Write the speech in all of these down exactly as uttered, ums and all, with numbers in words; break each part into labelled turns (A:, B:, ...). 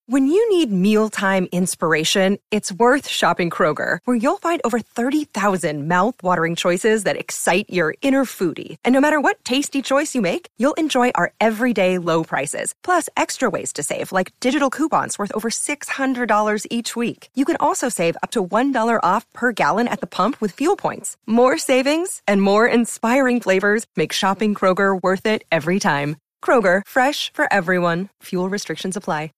A: When you need mealtime inspiration, it's worth shopping Kroger, where you'll find over thirty thousand mouth-watering choices that excite your inner foodie. And no matter what tasty choice you make, you'll enjoy our everyday low prices, plus extra ways to save, like digital coupons worth over six hundred dollars each week. You can also save up to one dollar off per gallon at the pump with fuel points. More savings and more inspiring flavors make shopping Kroger worth it every time. Kroger, fresh for everyone. Fuel restrictions apply.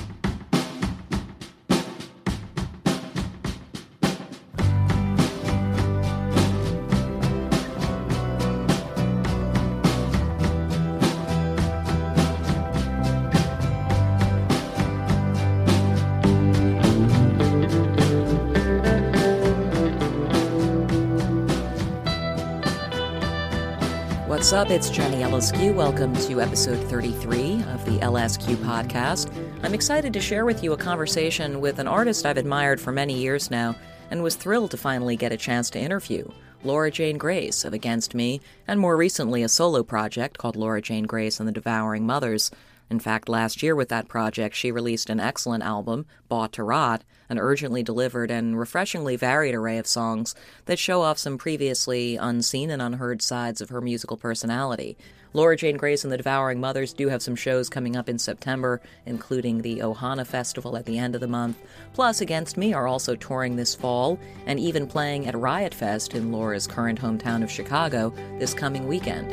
B: What's up? It's Jenny L S Q. Welcome to episode thirty-three of the L S Q podcast. I'm excited to share with you a conversation with an artist I've admired for many years now and was thrilled to finally get a chance to interview, Laura Jane Grace of Against Me, and more recently a solo project called Laura Jane Grace and the Devouring Mothers. In fact, last year with that project, she released an excellent album, Bought to Rot, an urgently delivered and refreshingly varied array of songs that show off some previously unseen and unheard sides of her musical personality. Laura Jane Grace and the Devouring Mothers do have some shows coming up in September, including the Ohana Festival at the end of the month. Plus, Against Me are also touring this fall and even playing at Riot Fest in Laura's current hometown of Chicago this coming weekend.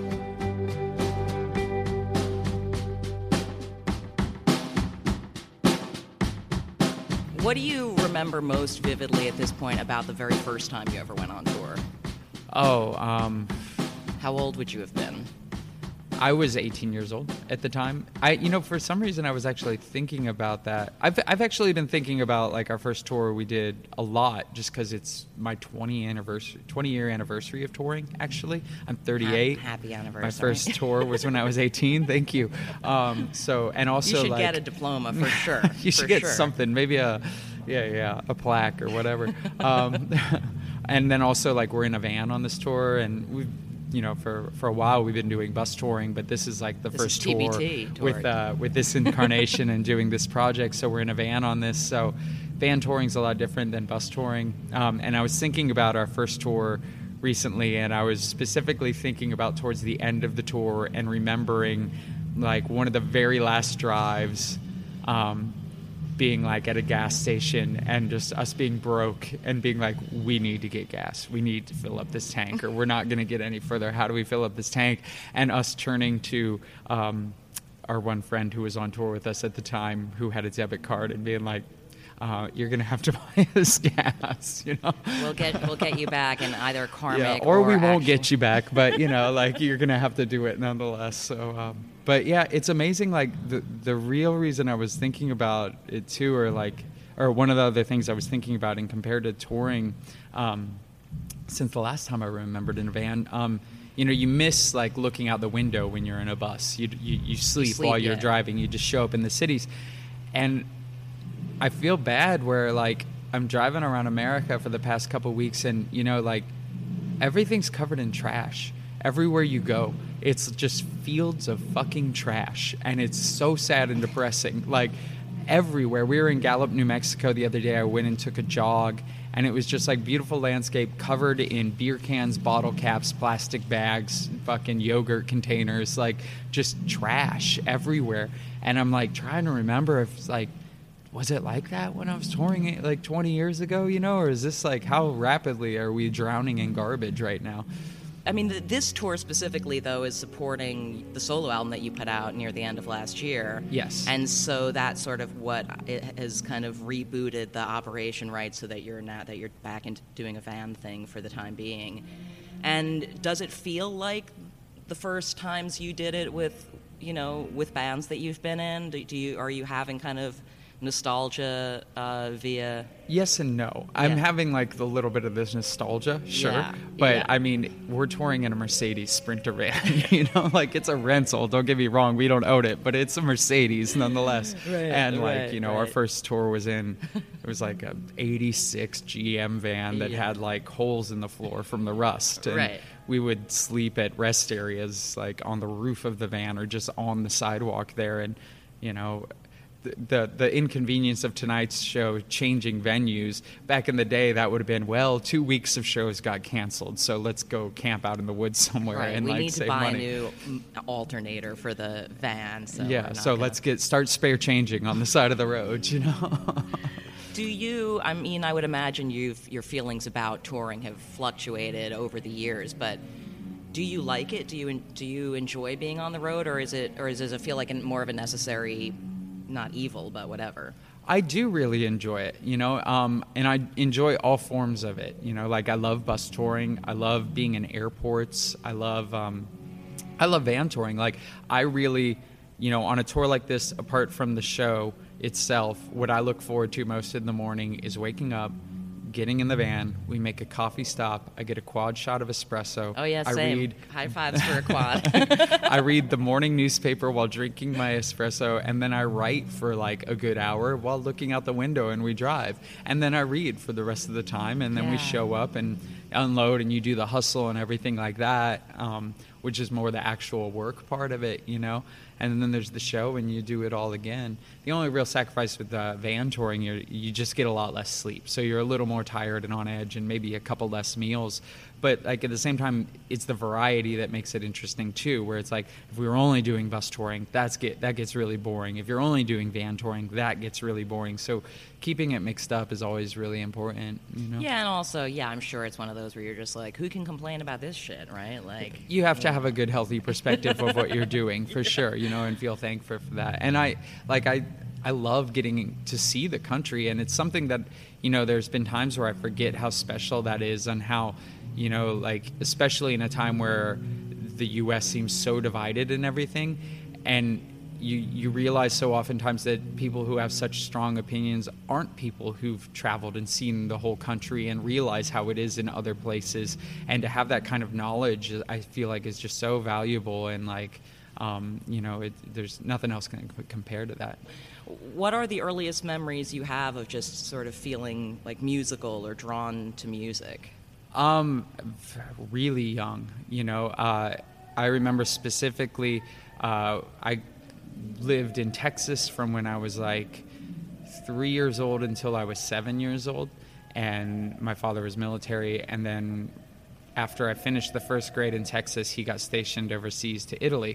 B: What do you remember most vividly at this point about the very first time you ever went on tour?
C: Oh, um...
B: How old would you have been?
C: I was eighteen years old at the time. I, you know, for some reason I was actually thinking about that. I've I've actually been thinking about, like, our first tour we did a lot just because it's my twenty anniversary, twenty year anniversary of touring, actually. I'm thirty-eight.
B: Happy anniversary.
C: My first tour was when I was eighteen. Thank you. Um, so, and also,
B: you should
C: like,
B: get a diploma for sure.
C: you should
B: for
C: get
B: sure.
C: something, maybe a, yeah, yeah, a plaque or whatever. um, and then also, like, we're in a van on this tour, and we've, you know, for, for a while we've been doing bus touring, but this is like the
B: this
C: first
B: is
C: tour
B: T B T
C: with uh, with this incarnation and doing this project. So we're in a van on this. So van touring's a lot different than bus touring. Um, and I was thinking about our first tour recently, and I was specifically thinking about towards the end of the tour and remembering, like, one of the very last drives, um, being like at a gas station and just us being broke and being like, we need to get gas. We need to fill up this tank, or we're not going to get any further. How do we fill up this tank? And us turning to um, our one friend who was on tour with us at the time, who had a debit card, and being like, uh, you're going to have to buy us gas, you know?
B: We'll get we'll get you back in either karmic
C: yeah, or,
B: or
C: we won't
B: actual...
C: get you back, but, you know, like, you're going to have to do it nonetheless. So, um, but yeah, it's amazing. Like, the the real reason I was thinking about it too, or like, or one of the other things I was thinking about, and compared to touring, um, since the last time I remembered in a van, um, you know, you miss, like, looking out the window when you're in a bus. You you, you sleep,
B: you sleep
C: while you're
B: yeah.
C: driving. You just show up in the cities, and I feel bad where, like, I'm driving around America for the past couple weeks, and, you know, like, everything's covered in trash. Everywhere you go, it's just fields of fucking trash, and it's so sad and depressing. Like, everywhere. We were in Gallup, New Mexico the other day. I went and took a jog, and it was just, like, beautiful landscape covered in beer cans, bottle caps, plastic bags, fucking yogurt containers, like, just trash everywhere. And I'm, like, trying to remember if it's, like, was it like that when I was touring it, like, twenty years ago, you know? Or is this, like, how rapidly are we drowning in garbage right now?
B: I mean, th- this tour specifically, though, is supporting the solo album that you put out near the end of last year.
C: Yes.
B: And so that's sort of what it has kind of rebooted the operation, right, so that you're not, that you're back into doing a van thing for the time being. And does it feel like the first times you did it with, you know, with bands that you've been in? Do, do you, are you having kind of nostalgia uh, via...
C: Yes and no. I'm
B: yeah.
C: having, like, the little bit of this nostalgia, sure.
B: Yeah.
C: But,
B: yeah.
C: I mean, we're touring in a Mercedes Sprinter van, you know? Like, it's a rental. Don't get me wrong. We don't own it. But it's a Mercedes nonetheless.
B: right,
C: and, like,
B: right,
C: you know,
B: right.
C: our first tour was in... It was, like, a eighty-six G M van that
B: yeah.
C: had, like, holes in the floor from the rust. And
B: right.
C: we would sleep at rest areas, like, on the roof of the van or just on the sidewalk there. And, you know... the the inconvenience of tonight's show changing venues. Back in the day, that would have been, well, two weeks of shows got canceled, so let's go camp out in the woods somewhere
B: right.
C: and
B: we
C: like
B: need
C: save
B: to buy
C: money.
B: a new alternator for the van. So
C: yeah, so
B: gonna...
C: let's get start spare changing on the side of the road, you know.
B: Do you? I mean, I would imagine you've your feelings about touring have fluctuated over the years, but. Do you like it? Do you do you enjoy being on the road, or is it or is, does it feel like a, more of a necessary, not evil, but whatever?
C: I do really enjoy it, you know, um, and I enjoy all forms of it. You know, like I love bus touring, I love being in airports, I love um, I love van touring. Like I really, you know, on a tour like this, apart from the show itself, what I look forward to most in the morning is waking up, getting in the van, we make a coffee stop, I get a quad shot of espresso.
B: Oh, yeah,
C: I
B: same.
C: Read,
B: High fives for a quad.
C: I read the morning newspaper while drinking my espresso, and then I write for like a good hour while looking out the window, and we drive. And then I read for the rest of the time, and then
B: yeah.
C: we show up and unload, and you do the hustle and everything like that, um, which is more the actual work part of it, you know? And then there's the show, and you do it all again. The only real sacrifice with uh, van touring, you you just get a lot less sleep. So you're a little more tired and on edge, and maybe a couple less meals. But like at the same time, it's the variety that makes it interesting too. Where it's like, if we were only doing bus touring, that's get that gets really boring. If you're only doing van touring, that gets really boring. So keeping it mixed up is always really important. You know?
B: Yeah, and also, yeah, I'm sure it's one of those where you're just like, who can complain about this shit, right? Like,
C: you have to have a good, healthy perspective of what you're doing, for sure. You know, and feel thankful for that. And I like I. I love getting to see the country, and it's something that, you know, there's been times where I forget how special that is, and how, you know, like, especially in a time where the U S seems so divided and everything, and you you realize so oftentimes that people who have such strong opinions aren't people who've traveled and seen the whole country and realize how it is in other places, and to have that kind of knowledge, I feel like is just so valuable, and like, um, you know, it, there's nothing else can compare to that.
B: What are the earliest memories you have of just sort of feeling like musical or drawn to music?
C: Um, really young, you know. Uh, I remember specifically, uh, I lived in Texas from when I was like three years old until I was seven years old, and my father was military, and then after I finished the first grade in Texas, he got stationed overseas to Italy.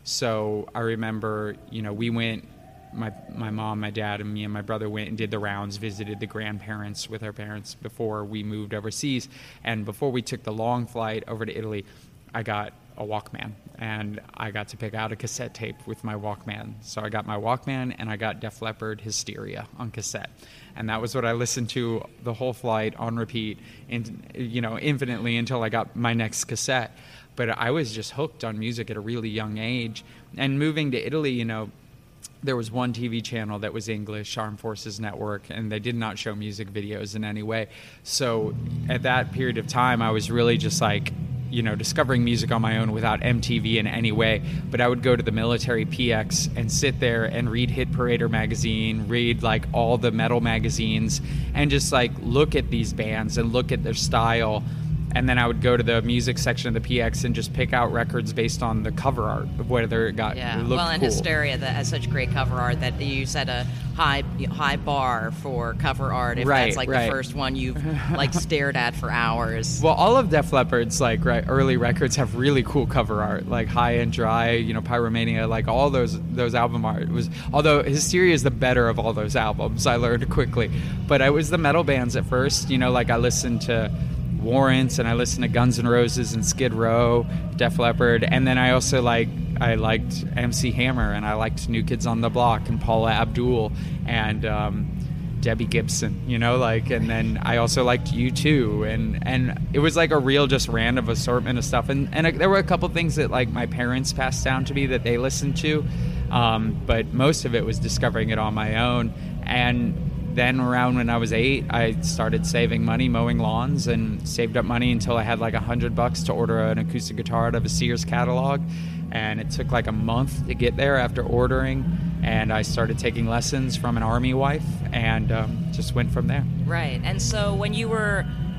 C: So I remember, you know, we went, my my mom, my dad, and me and my brother went and did the rounds, visited the grandparents with our parents before we moved overseas. And before we took the long flight over to Italy, I got a Walkman, and I got to pick out a cassette tape with my Walkman. So I got my Walkman, and I got Def Leppard Hysteria on cassette. And that was what I listened to the whole flight on repeat, and, you know, infinitely until I got my next cassette. But I was just hooked on music at a really young age. And moving to Italy, you know, there was one T V channel that was English, Armed Forces Network, and they did not show music videos in any way. So at that period of time, I was really just like, you know, discovering music on my own without M T V in any way. But I would go to the military P X and sit there and read Hit Parader magazine, read like all the metal magazines, and just like look at these bands and look at their style. And then I would go to the music section of the P X and just pick out records based on the cover art, whether it got
B: yeah.
C: it looked
B: well, and
C: cool.
B: Hysteria that has such great cover art that you set a high high bar for cover art. If
C: right,
B: that's like
C: right.
B: the first one you've like stared at for hours.
C: Well, all of Def Leppard's like right, early records have really cool cover art, like High and Dry, you know, Pyromania, like all those those album art was. Although Hysteria is the better of all those albums, I learned quickly. But I was the metal bands at first, you know, like I listened to Warrants, and I listened to Guns N' Roses and Skid Row, Def Leppard, and then I also like I liked M C Hammer, and I liked New Kids on the Block and Paula Abdul and um, Debbie Gibson, you know, like, and then I also liked U two, and and it was like a real just random assortment of stuff, and and there were a couple things that like my parents passed down to me that they listened to, um, but most of it was discovering it on my own. And then around when I was eight, I started saving money, mowing lawns, and saved up money until I had like a hundred bucks to order an acoustic guitar out of a Sears catalog. And it took like a month to get there after ordering. And I started taking lessons from an Army wife, and um, just went from there.
B: Right. And so when you were,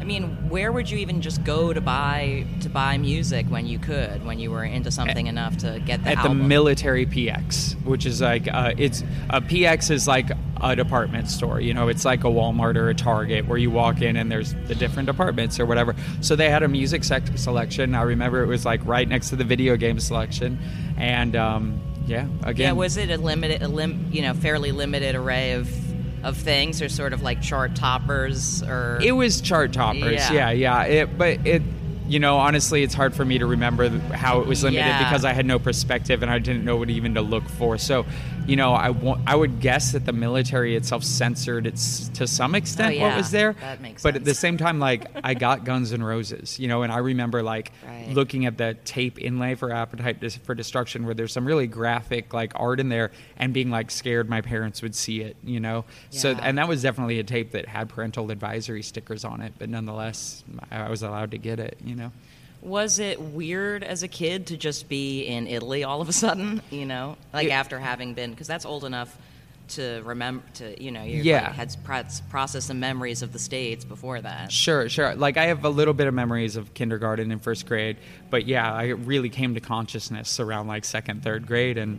B: I mean, where would you even just go to buy to buy music when you could, when you were into something at, enough to get the
C: at
B: album?
C: the military P X, which is like uh, it's a P X is like a department store. You know, it's like a Walmart or a Target where you walk in and there's the different departments or whatever. So they had a music sec- selection. I remember it was like right next to the video game selection, and um, yeah, again,
B: yeah. Was it a limited, a lim- you know, fairly limited array of? of things, or sort of like chart toppers, or
C: it was chart toppers, yeah, yeah. yeah. It, but it, you know, honestly, it's hard for me to remember how it was limited yeah. because I had no perspective and I didn't know what even to look for. So, you know, I, w- I would guess that the military itself censored it to some extent
B: oh, yeah.
C: what was there.
B: That makes
C: but
B: sense.
C: At the same time, like, I got Guns N' Roses, you know, and I remember like
B: right.
C: looking at the tape inlay for Appetite for Destruction where there's some really graphic like art in there and being like scared my parents would see it, you know.
B: Yeah.
C: So and that was definitely a tape that had parental advisory stickers on it, but nonetheless, I was allowed to get it, you know.
B: Was it weird as a kid to just be in Italy all of a sudden, you know, like it, after having been, because that's old enough to remember, to, you know, you
C: yeah.
B: like, had processed some memories of the States before that.
C: Sure, sure. Like I have a little bit of memories of kindergarten and first grade, but yeah, I really came to consciousness around like second, third grade, and,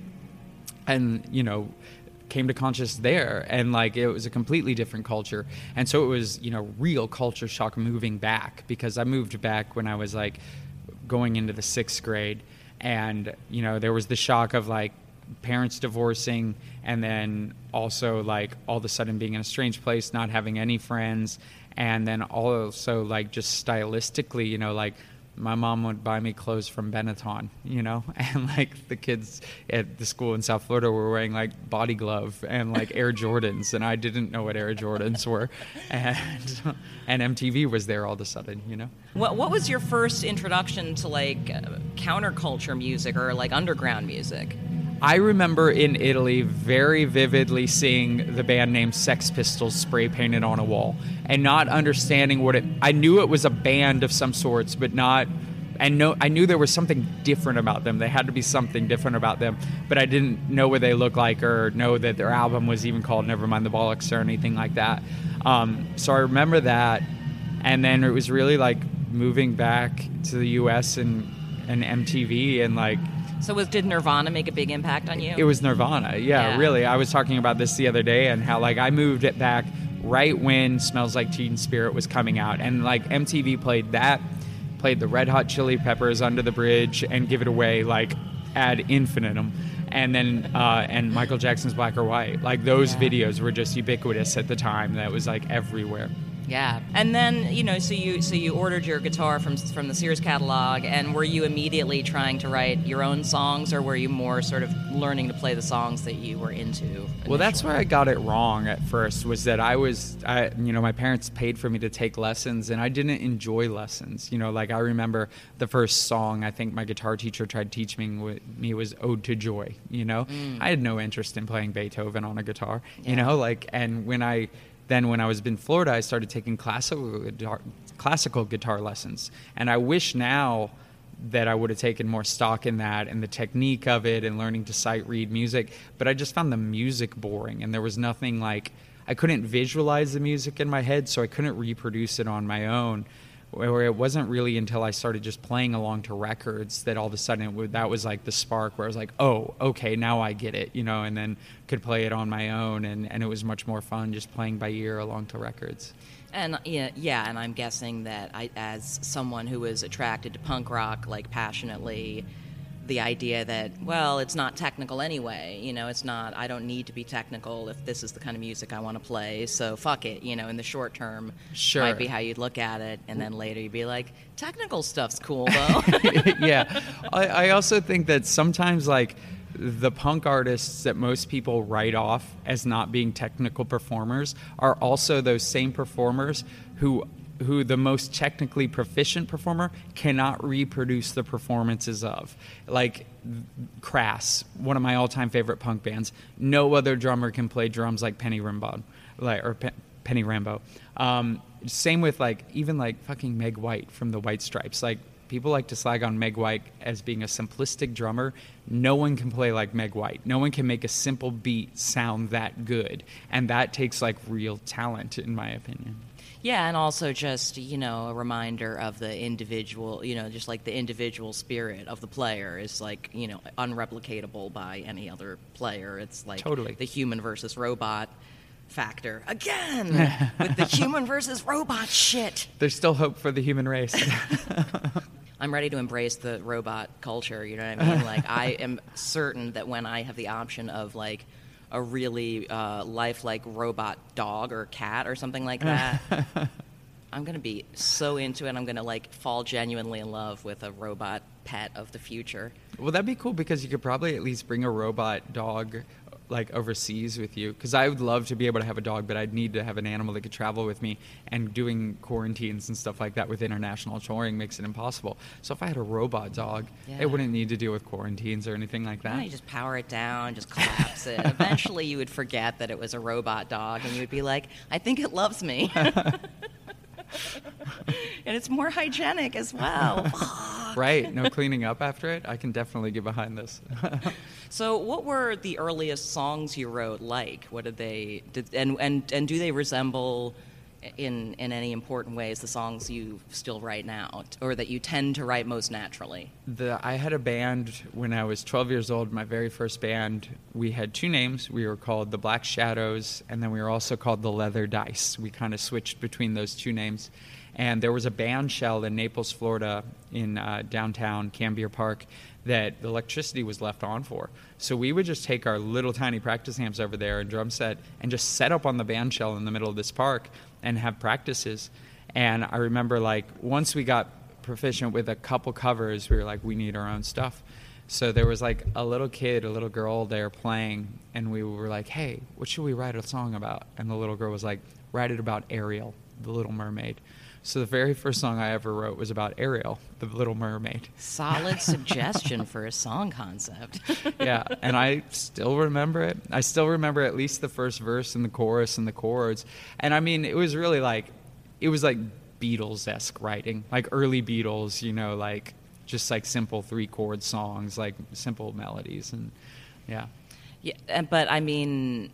C: and you know, came to conscious there, and like it was a completely different culture, and so it was, you know, real culture shock moving back, because I moved back when I was like going into the sixth grade, and you know there was the shock of like parents divorcing, and then also like all of a sudden being in a strange place, not having any friends, and then also like just stylistically, you know, like my mom would buy me clothes from Benetton, you know, and like the kids at the school in South Florida were wearing like Body Glove and like Air Jordans, and I didn't know what Air Jordans were, and and M T V was there all of a sudden, you know.
B: What what was your first introduction to like uh, counterculture music or like underground music?
C: I remember in Italy very vividly seeing the band name Sex Pistols spray painted on a wall and not understanding what it... I knew it was a band of some sorts, but not... And no, I knew there was something different about them. There had to be something different about them, but I didn't know what they looked like or know that their album was even called Nevermind the Bollocks or anything like that. Um, so I remember that, and then it was really like moving back to the U S and, and M T V and like...
B: So was did Nirvana make a big impact on you?
C: It was Nirvana, yeah, yeah, really. I was talking about this the other day and how like I moved it back right when Smells Like Teen Spirit was coming out, and like M T V played that, played the Red Hot Chili Peppers Under the Bridge and Give It Away like ad infinitum, and then uh, and Michael Jackson's Black or White. Like those yeah. videos were just ubiquitous at the time. That was like everywhere.
B: Yeah, and then you know, so you so you ordered your guitar from from the Sears catalog, and were you immediately trying to write your own songs, or were you more sort of learning to play the songs that you were into initially?
C: Well, that's where I got it wrong at first. Was that I was, I, you know, my parents paid for me to take lessons, and I didn't enjoy lessons. You know, like I remember the first song I think my guitar teacher tried teaching me was "Ode to Joy." You know, mm. I had no interest in playing Beethoven on a guitar. Yeah. You know, like, and when I Then when I was in Florida, I started taking classical guitar, classical guitar lessons. And I wish now that I would have taken more stock in that and the technique of it and learning to sight read music. But I just found the music boring, and there was nothing like, I couldn't visualize the music in my head, so I couldn't reproduce it on my own. Where it wasn't really until I started just playing along to records that all of a sudden it would, that was like the spark where I was like, oh, okay, now I get it, you know, and then could play it on my own, and, and it was much more fun just playing by ear along to records.
B: And yeah, yeah, and I'm guessing that I, as someone who was attracted to punk rock like passionately, the idea that, well, it's not technical anyway, you know, it's not, I don't need to be technical if this is the kind of music I want to play, so fuck it, you know, in the short term,
C: sure.
B: might be how you'd look at it, and then later you'd be like, technical stuff's cool, though.
C: Yeah. I, I also think that sometimes, like, the punk artists that most people write off as not being technical performers are also those same performers who who the most technically proficient performer cannot reproduce the performances of. Like Crass, one of my all-time favorite punk bands, no other drummer can play drums like Penny Rimbaud, like or Pe- Penny Rambo. Um, same with like even like fucking Meg White from the White Stripes. Like people like to slag on Meg White as being a simplistic drummer. No one can play like Meg White. No one can make a simple beat sound that good. And that takes like real talent, in my opinion.
B: Yeah, and also just, you know, a reminder of the individual, you know, just like the individual spirit of the player is like, you know, unreplicatable by any other player. It's like
C: totally.
B: The human versus robot factor. Again, with the human versus robot shit.
C: There's still hope for the human race.
B: I'm ready to embrace the robot culture, you know what I mean? Like, I am certain that when I have the option of, like, a really uh, lifelike robot dog or cat or something like that, I'm going to be so into it. I'm going to, like, fall genuinely in love with a robot pet of the future.
C: Well, that'd be cool because you could probably at least bring a robot dog like overseas with you, because I would love to be able to have a dog, but I'd need to have an animal that could travel with me, and doing quarantines and stuff like that with international touring makes it impossible. So if I had a robot dog,
B: yeah.
C: it wouldn't need to deal with quarantines or anything like that.
B: Yeah, you just power it down, just collapse it. Eventually you would forget that it was a robot dog, and you would be like, I think it loves me. And it's more hygienic as well.
C: Right, no cleaning up after it. I can definitely get behind this.
B: So what were the earliest songs you wrote like? What did they, did, and, and, and do they resemble in, in any important ways the songs you still write now, or that you tend to write most naturally?
C: The, I had a band when I was twelve years old, my very first band. We had two names. We were called the Black Shadows, and then we were also called the Leather Dice. We kind of switched between those two names. And there was a band shell in Naples, Florida, in uh, downtown Cambier Park, that the electricity was left on for. So we would just take our little tiny practice amps over there and drum set and just set up on the band shell in the middle of this park and have practices. And I remember, like, once we got proficient with a couple covers, we were like, we need our own stuff. So there was like a little kid, a little girl there playing, and we were like, hey, what should we write a song about? And the little girl was like, write it about Ariel, the Little Mermaid. So the very first song I ever wrote was about Ariel, the Little Mermaid.
B: Solid suggestion for a song concept.
C: Yeah, and I still remember it. I still remember at least the first verse and the chorus and the chords. And I mean, it was really like, it was like Beatles-esque writing, like early Beatles, you know, like just like simple three-chord songs, like simple melodies, and yeah.
B: Yeah, but I mean,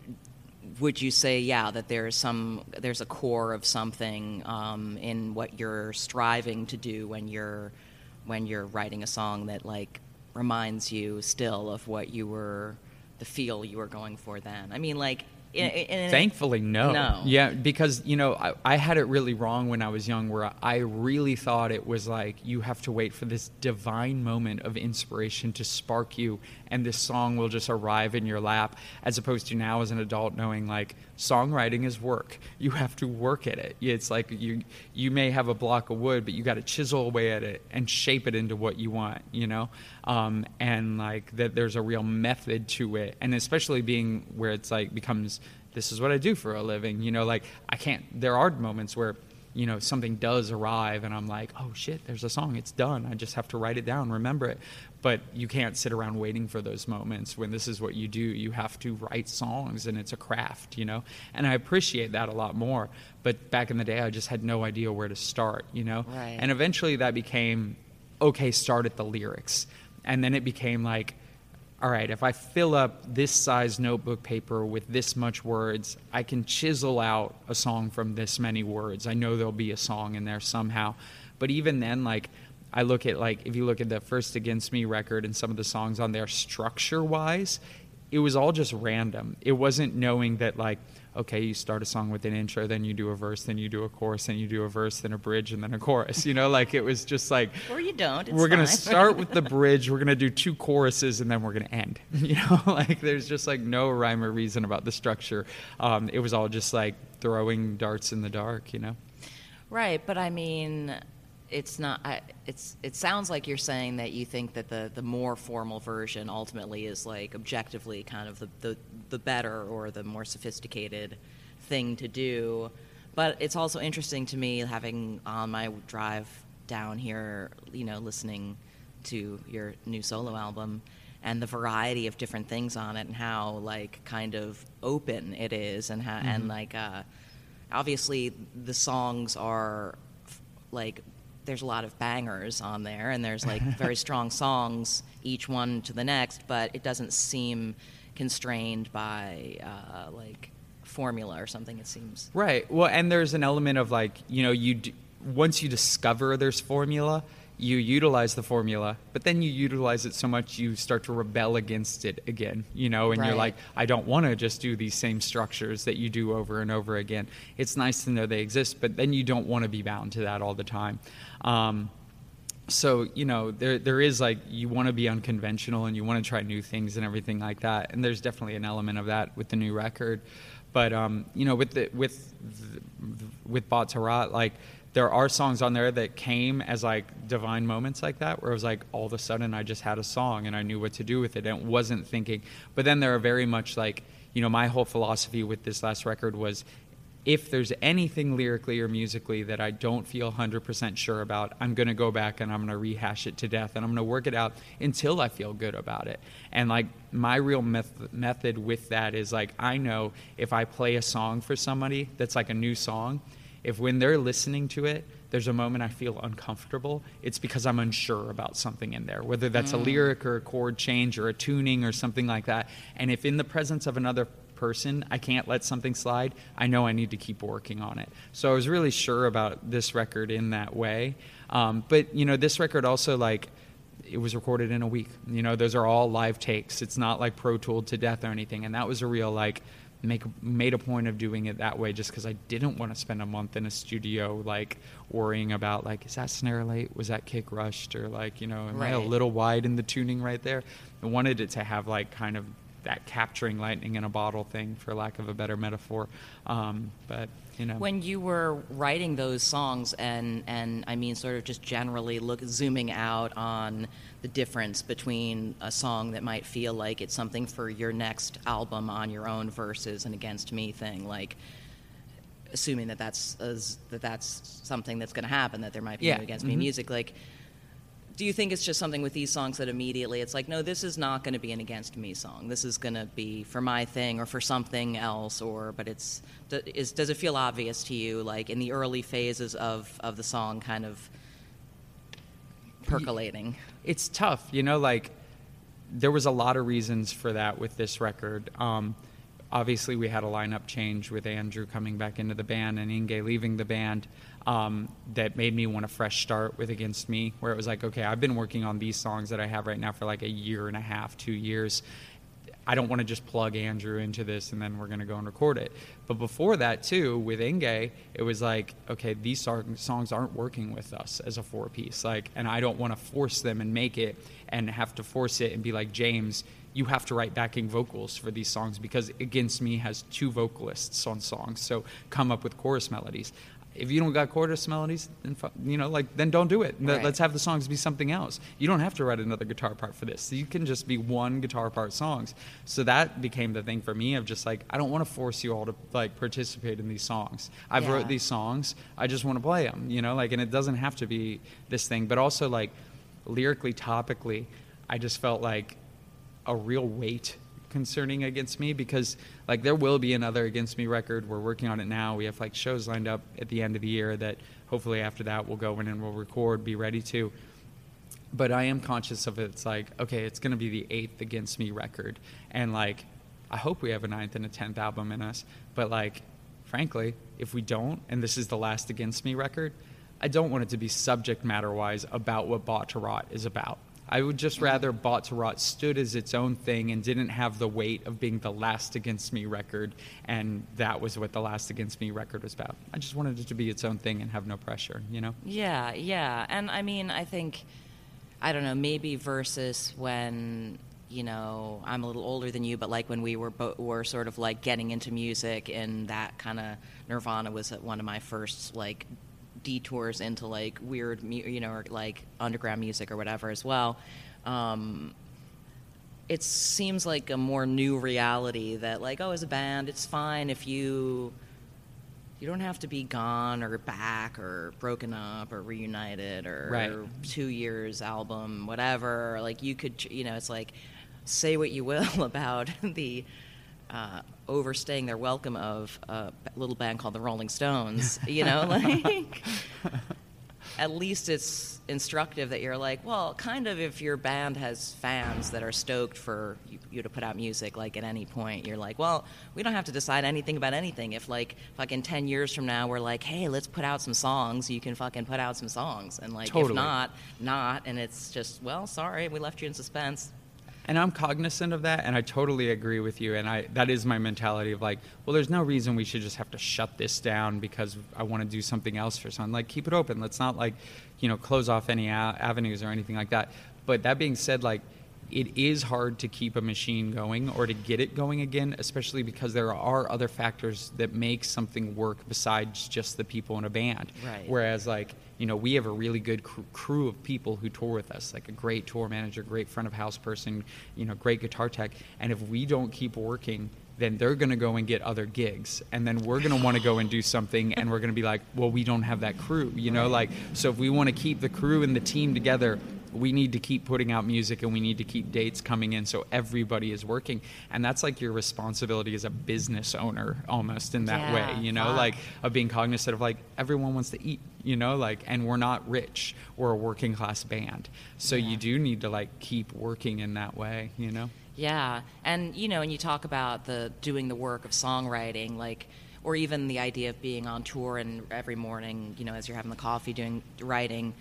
B: would you say, yeah, that there's some, there's a core of something um, in what you're striving to do when you're, when you're writing a song that like reminds you still of what you were, the feel you were going for then? I mean, like. In, in,
C: Thankfully, no.
B: No.
C: Yeah, because, you know, I, I had it really wrong when I was young, where I really thought it was like you have to wait for this divine moment of inspiration to spark you, and this song will just arrive in your lap, as opposed to now as an adult knowing, like, songwriting is work. You have to work at it. It's like you you may have a block of wood, but you got to chisel away at it and shape it into what you want, you know? Um, and, like, that there's a real method to it, and especially being where it's, like, becomes, this is what I do for a living, you know? Like, I can't, there are moments where, you know, something does arrive, and I'm like, oh, shit, there's a song, it's done. I just have to write it down, remember it. But you can't sit around waiting for those moments when this is what you do. You have to write songs, and it's a craft, you know? And I appreciate that a lot more. But back in the day, I just had no idea where to start, you know?
B: Right.
C: And eventually that became, okay, start at the lyrics. And then it became like, all right, if I fill up this size notebook paper with this much words, I can chisel out a song from this many words. I know there'll be a song in there somehow. But even then, like, I look at, like, if you look at the First Against Me record and some of the songs on there, structure-wise, it was all just random. It wasn't knowing that, like, okay, you start a song with an intro, then you do a verse, then you do a chorus, then you do a verse, then a bridge, and then a chorus. You know, like, it was just like...
B: Or you don't, it's
C: We're going to
B: fine.
C: start with the bridge, we're going to do two choruses, and then we're going to end. You know, like, there's just, like, no rhyme or reason about the structure. Um, it was all just, like, throwing darts in the dark, you know?
B: Right, but I mean... It's not. I, it's. It sounds like you're saying that you think that the, the more formal version ultimately is like objectively kind of the, the the better or the more sophisticated thing to do. But it's also interesting to me, having on my drive down here, you know, listening to your new solo album and the variety of different things on it, and how like kind of open it is, and how mm-hmm. and like uh, obviously the songs are like there's a lot of bangers on there, and there's like very strong songs, each one to the next, but it doesn't seem constrained by uh, like formula or something, it seems.
C: Right. Well, and there's an element of like, you know, you d- once you discover there's formula, you utilize the formula, but then you utilize it so much you start to rebel against it again, you know, and
B: right.
C: you're like, I don't want to just do these same structures that you do over and over again. It's nice to know they exist, but then you don't want to be bound to that all the time. Um, so, you know, there there is like, you want to be unconventional and you want to try new things and everything like that. And there's definitely an element of that with the new record. But, um, you know, with the, with, the, with Baccarat, like, there are songs on there that came as like divine moments like that, where it was like all of a sudden I just had a song and I knew what to do with it and wasn't thinking. But then there are very much like, you know, my whole philosophy with this last record was, if there's anything lyrically or musically that I don't feel one hundred percent sure about, I'm going to go back and I'm going to rehash it to death and I'm going to work it out until I feel good about it. And like my real meth- method with that is like, I know if I play a song for somebody that's like a new song, if when they're listening to it, there's a moment I feel uncomfortable, it's because I'm unsure about something in there, whether that's mm. a lyric or a chord change or a tuning or something like that. And if in the presence of another person I can't let something slide, I know I need to keep working on it. So I was really sure about this record in that way. Um, but, you know, this record also, like, it was recorded in a week. You know, those are all live takes. It's not like Pro Tooled to death or anything. And that was a real, like, make made a point of doing it that way just because I didn't want to spend a month in a studio like worrying about like, is that snare late, was that kick rushed, or like, you know, am right. I a little wide in the tuning right there? I wanted it to have like kind of that capturing lightning in a bottle thing, for lack of a better metaphor. Um, but you know,
B: when you were writing those songs, and and I mean sort of just generally look zooming out on the difference between a song that might feel like it's something for your next album on your own versus an Against Me thing, like assuming that that's as, that that's something that's going to happen, that there might be
C: yeah.
B: new Against
C: mm-hmm.
B: Me music, like, do you think it's just something with these songs that immediately it's like, no, this is not going to be an Against Me song. This is going to be for my thing or for something else, or but it's is does it feel obvious to you, like in the early phases of, of the song kind of percolating?
C: It's tough, you know, like there was a lot of reasons for that with this record. Um, obviously, we had a lineup change with Andrew coming back into the band and Inge leaving the band. Um, that made me want a fresh start with Against Me, where it was like, okay, I've been working on these songs that I have right now for like a year and a half, two years. I don't want to just plug Andrew into this and then we're going to go and record it. But before that, too, with Inge, it was like, okay, these songs aren't working with us as a four-piece. Like, and I don't want to force them and make it and have to force it and be like, James, you have to write backing vocals for these songs because Against Me has two vocalists on songs, so come up with chorus melodies. If you don't got chorus melodies, then you know, like then don't do it. Right. Let's have the songs be something else. You don't have to write another guitar part for this. You can just be one guitar part songs. So that became the thing for me of just like, I don't want to force you all to like participate in these songs. I've
B: yeah.
C: wrote these songs. I just want to play them. You know, like, and it doesn't have to be this thing. But also like lyrically, topically, I just felt like a real weight concerning Against Me, because like there will be another Against Me record. We're working on it now. We have like shows lined up at the end of the year that hopefully after that we'll go in and we'll record, be ready to. But I am conscious of it. It's like, okay, it's going to be the eighth Against Me record, and like I hope we have a ninth and a tenth album in us. But like frankly, if we don't, and this is the last Against Me record, I don't want it to be subject matter wise about what Baccarat is about. I would just rather Baccarat stood as its own thing and didn't have the weight of being the last Against Me record, and that was what the last Against Me record was about. I just wanted it to be its own thing and have no pressure, you know?
B: Yeah, yeah. And I mean, I think, I don't know, maybe versus when, you know, I'm a little older than you, but like when we were bo- were sort of like getting into music, and that kind of Nirvana was one of my first like detours into like weird, you know, or like underground music or whatever as well. Um, it seems like a more new reality that like, oh, as a band, it's fine if you you don't have to be gone or back or broken up or reunited or,
C: right.
B: or two years album, whatever. Like you could, you know, it's like say what you will about the Uh, overstaying their welcome of a little band called the Rolling Stones, you know, like, at least it's instructive that you're like, well, kind of if your band has fans that are stoked for you, you to put out music, like at any point, you're like, well, we don't have to decide anything about anything. If like fucking ten years from now, we're like, hey, let's put out some songs, you can fucking put out some songs. And like,
C: totally.
B: If not, not. And it's just, well, sorry, we left you in suspense.
C: And I'm cognizant of that, and I totally agree with you. And I that is my mentality of like, well, there's no reason we should just have to shut this down because I want to do something else for someone. Like, keep it open. Let's not like, you know, close off any a- avenues or anything like that. But that being said, like, it is hard to keep a machine going or to get it going again, especially because there are other factors that make something work besides just the people in a band.
B: Right.
C: Whereas, like, you know, we have a really good cr- crew of people who tour with us, like a great tour manager, great front of house person, you know, great guitar tech. And if we don't keep working, then they're going to go and get other gigs. And then we're going to want to go and do something, and we're going to be like, well, we don't have that crew, you know? Like, so if we want to keep the crew and the team together, we need to keep putting out music, and we need to keep dates coming in so everybody is working. And that's like your responsibility as a business owner almost in that
B: yeah,
C: way, you know,
B: fuck.
C: like of being cognizant of like everyone wants to eat, you know, like, and we're not rich, we're a working class band. So
B: yeah.
C: you do need to like keep working in that way, you know?
B: Yeah. And, you know, and you talk about the doing the work of songwriting, like, or even the idea of being on tour and every morning, you know, as you're having the coffee doing writing.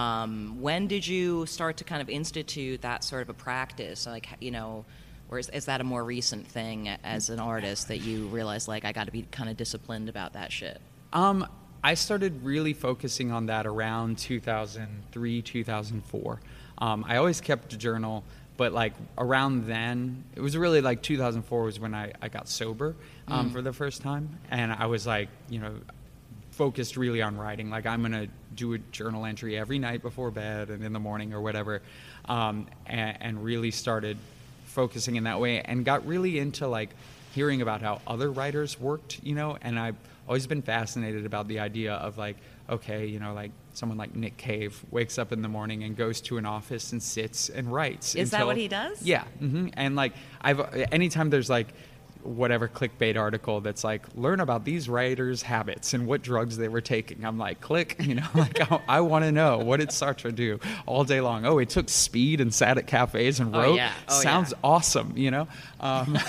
B: Um, when did you start to kind of institute that sort of a practice? Like, you know, or is, is that a more recent thing as an artist that you realize, like, I got to be kind of disciplined about that shit?
C: Um, I started really focusing on that around two thousand three, two thousand four. Um, I always kept a journal, but like around then, it was really like two thousand four was when I, I got sober um, mm. for the first time. And I was like, you know, focused really on writing. Like, I'm going to do a journal entry every night before bed and in the morning or whatever, um, and, and really started focusing in that way and got really into like hearing about how other writers worked, you know, and I've always been fascinated about the idea of like, okay, you know, like someone like Nick Cave wakes up in the morning and goes to an office and sits and writes.
B: Is
C: until,
B: that what he does?
C: Yeah. Mm-hmm. And like, I've, anytime there's like, whatever clickbait article that's like, learn about these writers' habits and what drugs they were taking, I'm like, click, you know, like I, I want to know, what did Sartre do all day long? Oh, he took speed and sat at cafes and wrote.
B: Oh, yeah. Oh,
C: Sounds
B: yeah.
C: awesome, you know. Um,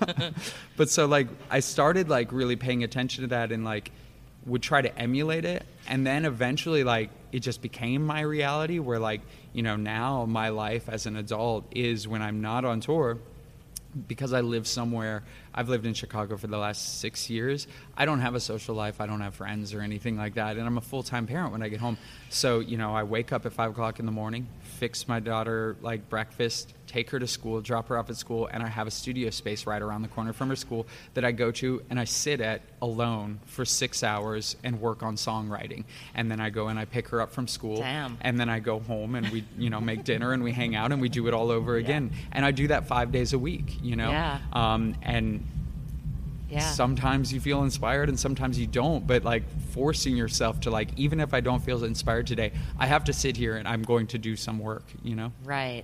C: but so like I started like really paying attention to that and like would try to emulate it, and then eventually like it just became my reality where like, you know, now my life as an adult is when I'm not on tour, because I live somewhere, I've lived in Chicago for the last six years. I don't have a social life. I don't have friends or anything like that. And I'm a full-time parent when I get home. So, you know, I wake up at five o'clock in the morning, fix my daughter like breakfast, take her to school, drop her off at school, and I have a studio space right around the corner from her school that I go to and I sit at alone for six hours and work on songwriting. And then I go and I pick her up from school.
B: Damn.
C: And then I go home and we, you know, make dinner and we hang out and we do it all over again. Yeah. And I do that five days a week, you know?
B: Yeah.
C: Um, and
B: yeah.
C: sometimes you feel inspired and sometimes you don't, but like forcing yourself to like, even if I don't feel inspired today, I have to sit here and I'm going to do some work, you know?
B: Right.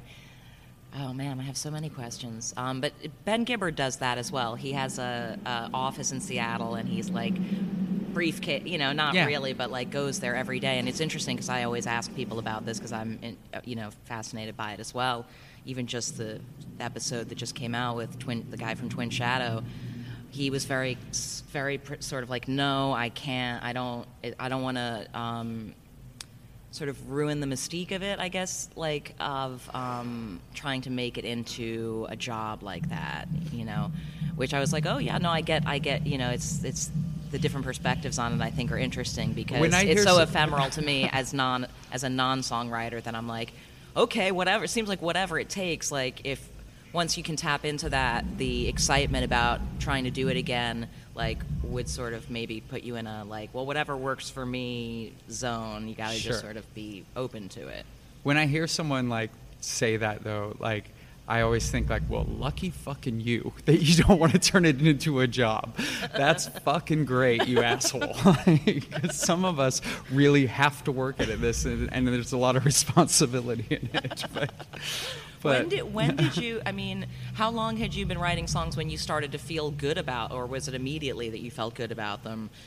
B: Oh man, I have so many questions. Um, but Ben Gibbard does that as well. He has a, a office in Seattle, and he's like briefcase, you know, not
C: yeah.
B: really, but like goes there every day. And it's interesting because I always ask people about this because I'm, in, you know, fascinated by it as well. Even just the episode that just came out with Twin, the guy from Twin Shadow. He was very, very pr- sort of like, no, I can't. I don't. I don't want to. Um, sort of ruin the mystique of it, I guess, like of um, trying to make it into a job like that, you know, which I was like, oh yeah, no, I get, I get, you know, it's it's the different perspectives on it I think are interesting because it's so some... ephemeral to me as non as a non-songwriter that I'm like, okay, whatever, it seems like whatever it takes, like if once you can tap into that, the excitement about trying to do it again, like, would sort of maybe put you in a, like, well, whatever works for me zone. You got to
C: sure.
B: just sort of be open to it.
C: When I hear someone, like, say that, though, like, I always think, like, well, lucky fucking you that you don't want to turn it into a job. That's fucking great, you asshole. Because some of us really have to work at this, and, and there's a lot of responsibility in it. But... But,
B: when did when did you, I mean, how long had you been writing songs when you started to feel good about, or was it immediately that you felt good about them?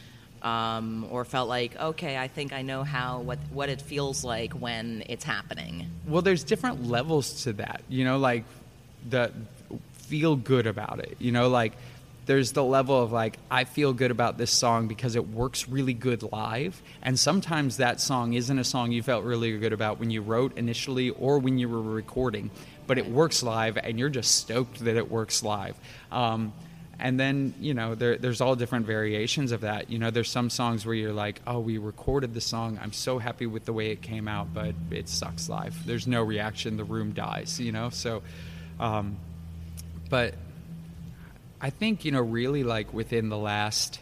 B: um, or felt like, okay, I think I know how what what it feels like when it's happening?
C: Well, there's different levels to that, you know, like the feel good about it, you know, like there's the level of like, I feel good about this song because it works really good live. And sometimes that song isn't a song you felt really good about when you wrote initially or when you were recording, but it works live and you're just stoked that it works live. Um, and then, you know, there, there's all different variations of that. You know, there's some songs where you're like, oh, we recorded the song. I'm so happy with the way it came out, but it sucks live. There's no reaction. The room dies, you know? So, um, but I think, you know, really like within the last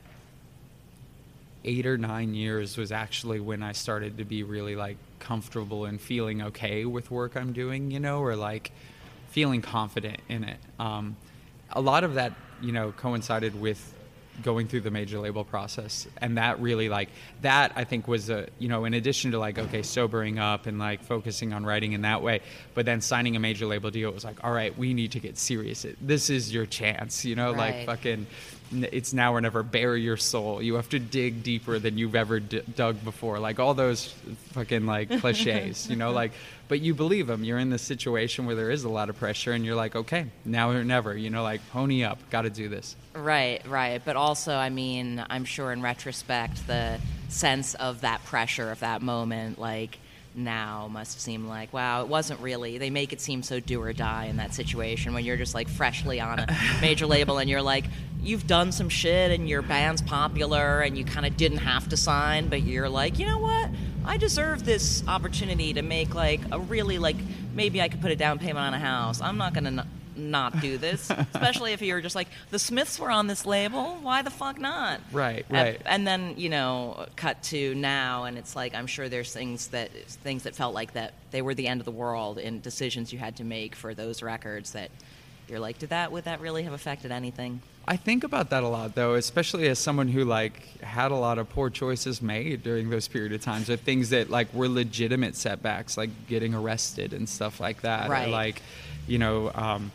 C: eight or nine years was actually when I started to be really like comfortable and feeling okay with work I'm doing, you know, or like feeling confident in it. Um, a lot of that, you know, coincided with going through the major label process, and that really like that I think was a, you know, in addition to like, okay, sobering up and like focusing on writing in that way, but then signing a major label deal, it was like, all right, we need to get serious. This is your chance, you know,
B: right.
C: like fucking it's now or never. Bare your soul. You have to dig deeper than you've ever d- dug before. Like all those fucking like cliches, you know, like, but you believe them. You're in this situation where there is a lot of pressure and you're like, okay, now or never, you know, like pony up, got to do this.
B: Right, right. But also, I mean, I'm sure in retrospect, the sense of that pressure of that moment, like, now must seem like, wow, it wasn't really. They make it seem so do or die in that situation when you're just like freshly on a major label and you're like, you've done some shit and your band's popular and you kind of didn't have to sign, but you're like, you know what? I deserve this opportunity to make like a really like, maybe I could put a down payment on a house. I'm not going to n- not do this, especially if you're just like, the Smiths were on this label, why the fuck not?
C: Right, right.
B: And, and then, you know, cut to now, and it's like, I'm sure there's things that things that felt like that they were the end of the world in decisions you had to make for those records that you're like, did that, would that really have affected anything?
C: I think about that a lot, though, especially as someone who, like, had a lot of poor choices made during those period of times, or things that, like, were legitimate setbacks, like getting arrested and stuff like that.
B: Right.
C: Or, like, you know, um,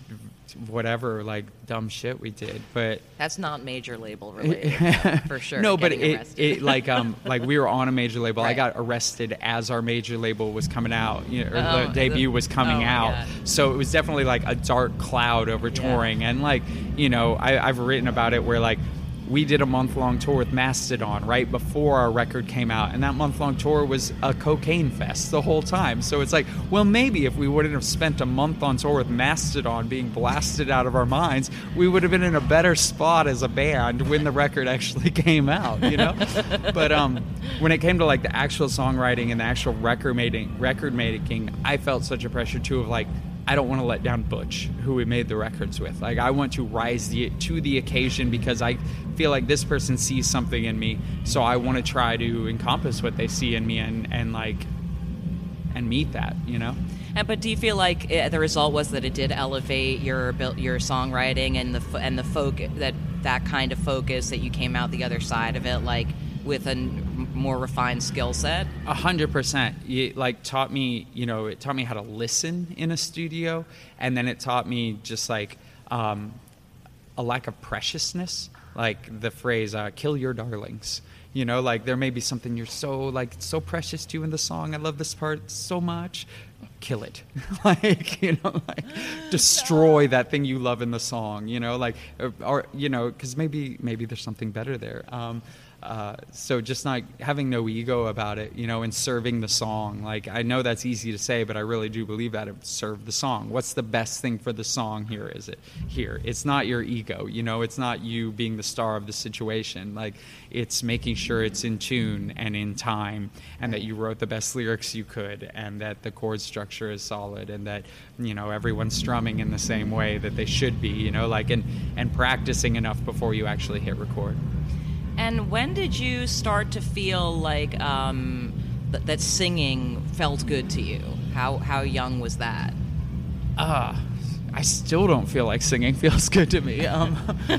C: whatever, like, dumb shit we did. But
B: that's not major label related, for sure.
C: No, but it,
B: arrested.
C: it, like, um, like we were on a major label.
B: Right.
C: I got arrested as our major label was coming out, you know, or
B: oh,
C: the debut
B: the,
C: was coming
B: oh
C: out.
B: God.
C: So it was definitely like a dark cloud over touring. Yeah. And like, you know, I, I've written about it where like, we did a month-long tour with Mastodon right before our record came out, and that month-long tour was a cocaine fest the whole time. So it's like, well, maybe if we wouldn't have spent a month on tour with Mastodon being blasted out of our minds, we would have been in a better spot as a band when the record actually came out, you know? But um, when it came to like the actual songwriting and the actual record making, record making, I felt such a pressure too of like, I don't want to let down Butch, who we made the records with. Like, I want to rise the, to the occasion because I feel like this person sees something in me. So I want to try to encompass what they see in me and, and like, and meet that, you know?
B: And, but do you feel like it, the result was that it did elevate your your songwriting and the and the focus, that that kind of focus that you came out the other side of it, like with a more refined skill set?
C: A hundred percent. It like taught me, you know, it taught me how to listen in a studio, and then it taught me just like um, a lack of preciousness, like the phrase uh, "kill your darlings." You know, like there may be something you're so like so precious to in the song. I love this part so much. Kill it. Like, you know, like destroy that thing you love in the song, you know, like, or, or you know, because maybe maybe there's something better there. Um, uh, so just not having no ego about it, you know, and serving the song. Like, I know that's easy to say, but I really do believe that. It serve the song. What's the best thing for the song here? Is it here? It's not your ego, you know, it's not you being the star of the situation. Like, it's making sure it's in tune and in time, and that you wrote the best lyrics you could, and that the chord structure is solid, and that, you know, everyone's strumming in the same way that they should be, you know, like, and, and practicing enough before you actually hit record.
B: And when did you start to feel like um, th- that singing felt good to you? How how young was that?
C: Uh, I still don't feel like singing feels good to me. Um,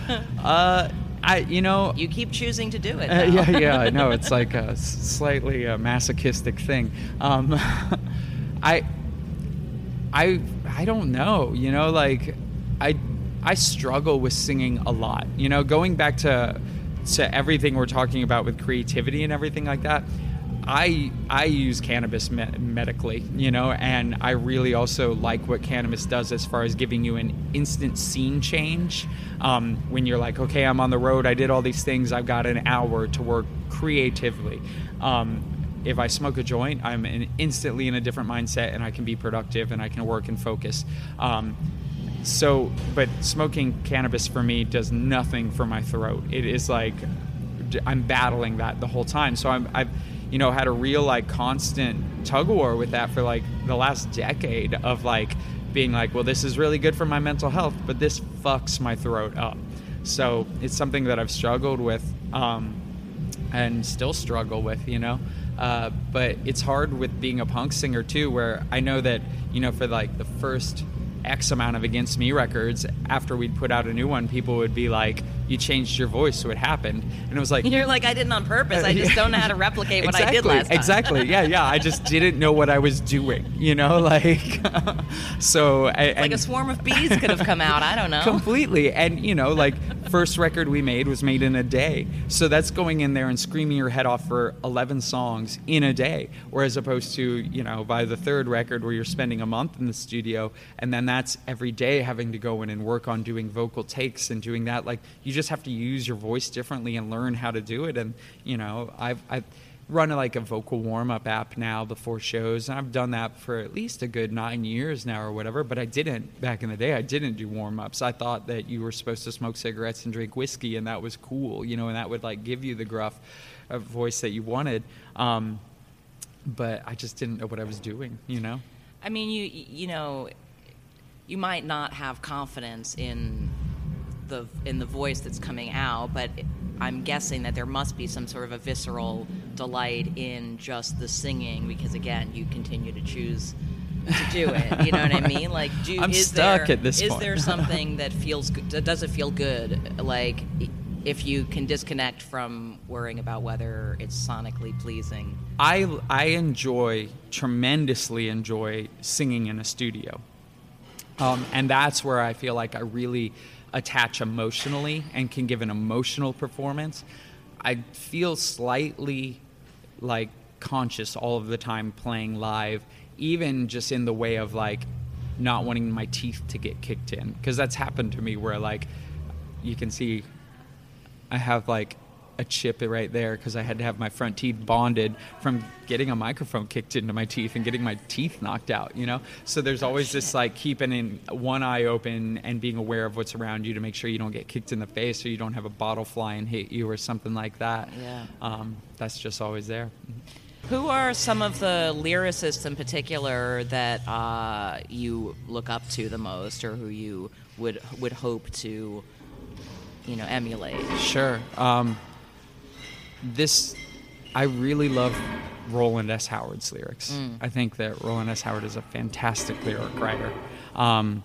C: uh, I, you know...
B: You keep choosing to do it
C: Uh,
B: now.
C: yeah, yeah, I know. It's like a slightly uh, masochistic thing. Um, I, I, I don't know, you know, like, I, I struggle with singing a lot. You know, going back to to everything we're talking about with creativity and everything like that, I I use cannabis me- medically, you know, and I really also like what cannabis does as far as giving you an instant scene change. Um, when you're like, okay, I'm on the road, I did all these things, I've got an hour to work creatively. Um, if I smoke a joint, I'm in, instantly in a different mindset, and I can be productive and I can work and focus. Um, so, but smoking cannabis for me does nothing for my throat. It is like I'm battling that the whole time. So I'm, I've, you know, had a real like constant tug of war with that for like the last decade of like being like, well, this is really good for my mental health, but this fucks my throat up. So it's something that I've struggled with, um, and still struggle with, you know. Uh, but it's hard with being a punk singer too, where I know that, you know, for like the first X amount of Against Me records, after we'd put out a new one, people would be like, you changed your voice, so it happened. And it was like,
B: you're like, I didn't on purpose, I just don't know how to replicate what
C: exactly,
B: I did last time.
C: Exactly, yeah, yeah, I just didn't know what I was doing, you know, like, so. And,
B: like a swarm of bees could have come out, I don't know.
C: Completely, and you know, like, first record we made was made in a day, so that's going in there and screaming your head off for eleven songs in a day, whereas opposed to, you know, by the third record where you're spending a month in the studio, and then that's every day having to go in and work on doing vocal takes and doing that. Like, you just have to use your voice differently and learn how to do it. And you know, I've I've run like a vocal warm-up app now before shows, and I've done that for at least a good nine years now or whatever, but I didn't back in the day. I didn't do warm-ups. I thought that you were supposed to smoke cigarettes and drink whiskey, and that was cool, you know, and that would like give you the gruff uh, voice that you wanted, um, but I just didn't know what I was doing, you know.
B: I mean, you you know, you might not have confidence in the in the voice that's coming out, but I'm guessing that there must be some sort of a visceral delight in just the singing, because again, you continue to choose to do it. You know what I mean? Like, do
C: I'm
B: is
C: stuck
B: there
C: at this
B: is
C: point.
B: there something that feels good, that does it feel good? Like, if you can disconnect from worrying about whether it's sonically pleasing.
C: I I enjoy tremendously enjoy singing in a studio, um, and that's where I feel like I really attach emotionally and can give an emotional performance. I feel slightly like conscious all of the time playing live, even just in the way of like not wanting my teeth to get kicked in, because that's happened to me where like you can see I have like a chip right there because I had to have my front teeth bonded from getting a microphone kicked into my teeth and getting my teeth knocked out, you know? So there's always oh, this like keeping in one eye open and being aware of what's around you to make sure you don't get kicked in the face or you don't have a bottle fly and hit you or something like that.
B: Yeah.
C: Um, that's just always there.
B: Who are some of the lyricists in particular that uh, you look up to the most, or who you would would hope to, you know, emulate?
C: Sure. Um, This, I really love Roland S. Howard's lyrics. Mm. I think that Roland S. Howard is a fantastic lyric writer. Um,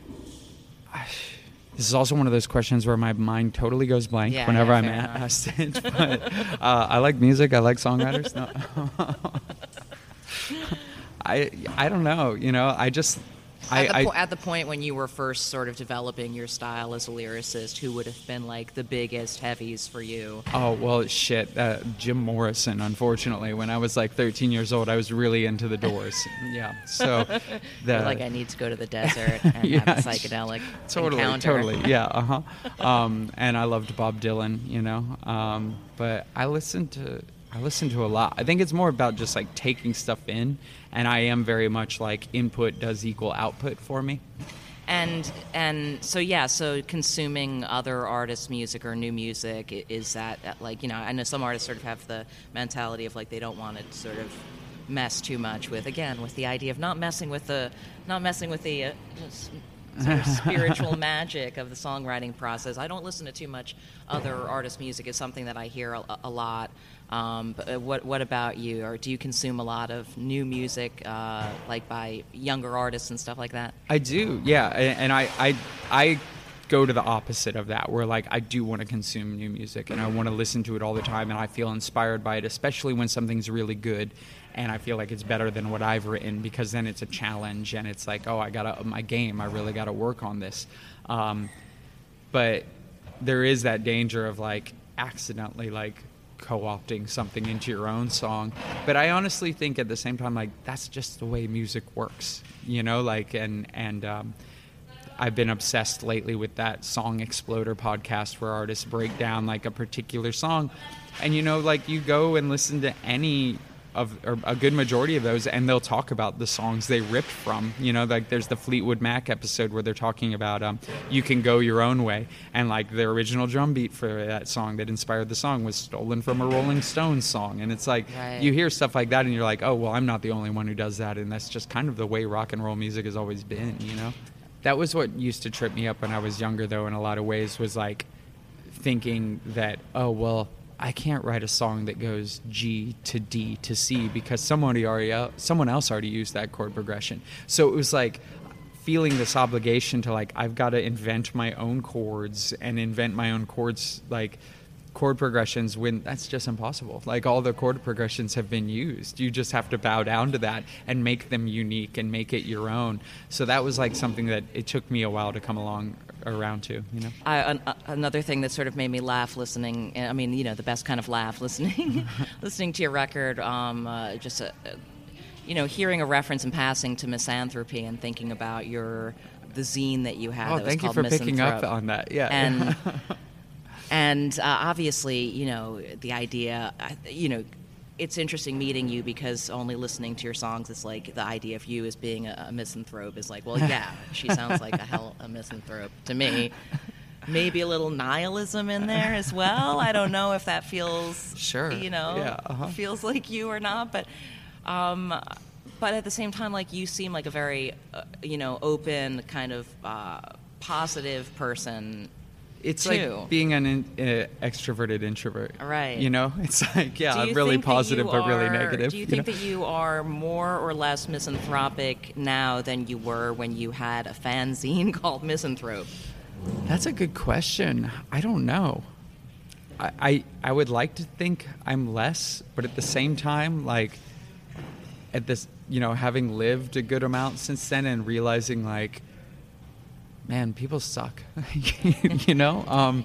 C: I, this is also one of those questions where my mind totally goes blank
B: yeah,
C: whenever
B: yeah,
C: I'm
B: enough.
C: asked it. But uh, I like music. I like songwriters. No. I I don't know. You know, I just.
B: At,
C: I,
B: the
C: I,
B: po- at the point when you were first sort of developing your style as a lyricist, who would have been like the biggest heavies for you?
C: Oh, well, shit. Uh, Jim Morrison, unfortunately. When I was like thirteen years old, I was really into the Doors. Yeah. So, the,
B: like, I need to go to the desert and
C: yeah,
B: have a psychedelic
C: totally,
B: encounter.
C: Totally, yeah. Uh huh. Um, and I loved Bob Dylan, you know. Um, but I listened to. I listen to a lot. I think it's more about just like taking stuff in, and I am very much like input does equal output for me.
B: And and so yeah, so consuming other artists' music or new music, is that like, you know, I know some artists sort of have the mentality of like they don't want to sort of mess too much with, again, with the idea of not messing with the not messing with the uh, sort of spiritual magic of the songwriting process. I don't listen to too much other artists' music. It's something that I hear a, a lot. Um, but what what about you? Or do you consume a lot of new music, uh, like by younger artists and stuff like that?
C: I do, yeah. And I, I, I go to the opposite of that, where like I do want to consume new music and I want to listen to it all the time, and I feel inspired by it, especially when something's really good and I feel like it's better than what I've written, because then it's a challenge and it's like, oh, I gotta up my game. I really gotta work on this. Um, but there is that danger of like, accidentally like co-opting something into your own song. But I honestly think at the same time, like, that's just the way music works, you know, like, and, and, um, I've been obsessed lately with that Song Exploder podcast where artists break down like a particular song. And, you know, like you go and listen to any of, or a good majority of those, and they'll talk about the songs they ripped from. You know, like there's the Fleetwood Mac episode where they're talking about um, You Can Go Your Own Way. And like the original drum beat for that song that inspired the song was stolen from a Rolling Stones song. And it's like, right. You hear stuff like that and you're like, oh, well, I'm not the only one who does that. And that's just kind of the way rock and roll music has always been, you know? That was what used to trip me up when I was younger, though, in a lot of ways, was like thinking that, oh, well, I can't write a song that goes G to D to C because somebody already, someone else already used that chord progression. So it was like feeling this obligation to like, I've got to invent my own chords and invent my own chords, like chord progressions, when that's just impossible. Like all the chord progressions have been used. You just have to bow down to that and make them unique and make it your own. So that was like something that it took me a while to come along around to, you know.
B: I, an, uh, another thing that sort of made me laugh listening, I mean, you know, the best kind of laugh listening listening to your record, um, uh, just a, a, you know, hearing a reference in passing to Misanthropy and thinking about your the zine that you had.
C: Oh,
B: that was
C: thank you
B: called
C: for picking
B: Misanthrope.
C: up on that. Yeah.
B: And And uh, obviously, you know, the idea, you know, it's interesting meeting you because only listening to your songs is like the idea of you as being a, a misanthrope is like, well, yeah, she sounds like a hell a misanthrope to me. Maybe a little nihilism in there as well. I don't know if that feels,
C: sure,
B: you know,
C: yeah, uh-huh.
B: feels like you or not. But, um, but at the same time, like you seem like a very, uh, you know, open kind of uh, positive person.
C: It's
B: too.
C: like being an in, uh, extroverted introvert.
B: Right.
C: You know, it's like, yeah, really positive but really
B: are,
C: negative.
B: Do you,
C: you
B: think
C: know?
B: that you are more or less misanthropic now than you were when you had a fanzine called Misanthrope?
C: That's a good question. I don't know. I, I, I would like to think I'm less, but at the same time, like, at this, you know, having lived a good amount since then and realizing, like, man, people suck, you know? Um,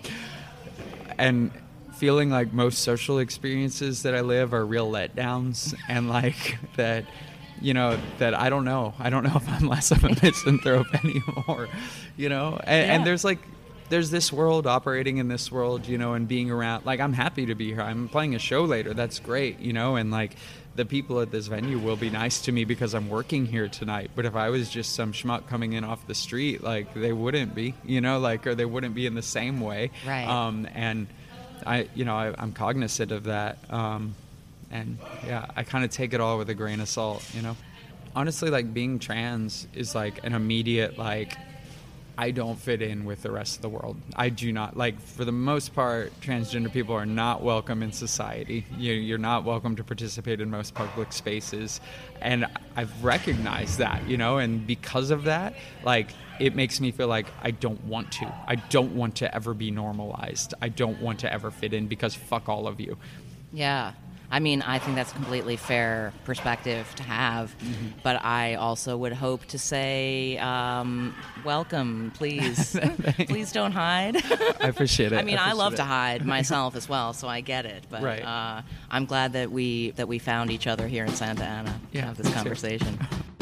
C: and feeling like most social experiences that I live are real letdowns, and like that, you know, that I don't know. I don't know if I'm less of a misanthrope anymore, you know? And,
B: yeah.
C: and there's like, there's this world operating in this world, you know, and being around, like, I'm happy to be here. I'm playing a show later. That's great, you know? And like, the people at this venue will be nice to me because I'm working here tonight. But if I was just some schmuck coming in off the street, like, they wouldn't be, you know, like, or they wouldn't be in the same way.
B: Right.
C: Um, and I, you know, I, I'm cognizant of that. Um, and yeah, I kind of take it all with a grain of salt, you know. Honestly, like, being trans is like an immediate, like, I don't fit in with the rest of the world. I do not, like, for the most part, transgender people are not welcome in society. You, you're not welcome to participate in most public spaces. And I've recognized that, you know, and because of that, like, it makes me feel like I don't want to. I don't want to ever be normalized. I don't want to ever fit in because fuck all of you.
B: Yeah. I mean, I think that's a completely fair perspective to have, mm-hmm. but I also would hope to say, um, welcome, please. Please don't hide.
C: I appreciate it.
B: I mean, I,
C: I
B: love
C: it.
B: to hide myself as well, so I get it. But
C: right.
B: uh, I'm glad that we that we found each other here in Santa Ana to
C: yeah,
B: have this conversation.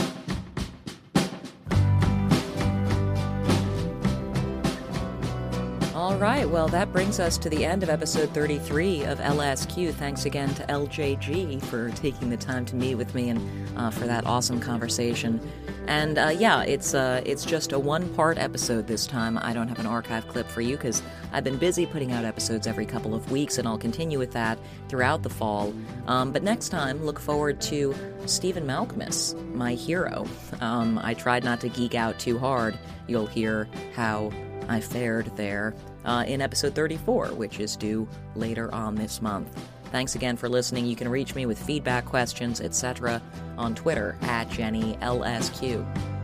B: All right, well, that brings us to the end of episode thirty-three of L S Q. Thanks again to L J G for taking the time to meet with me and uh, for that awesome conversation. And uh, yeah, it's uh, it's just a one-part episode this time. I don't have an archive clip for you because I've been busy putting out episodes every couple of weeks, and I'll continue with that throughout the fall. Um, but next time, look forward to Stephen Malkmus, my hero. Um, I tried not to geek out too hard. You'll hear how I fared there uh, in episode thirty-four, which is due later on this month. Thanks again for listening. You can reach me with feedback, questions, et cetera on Twitter at Jenny L S Q.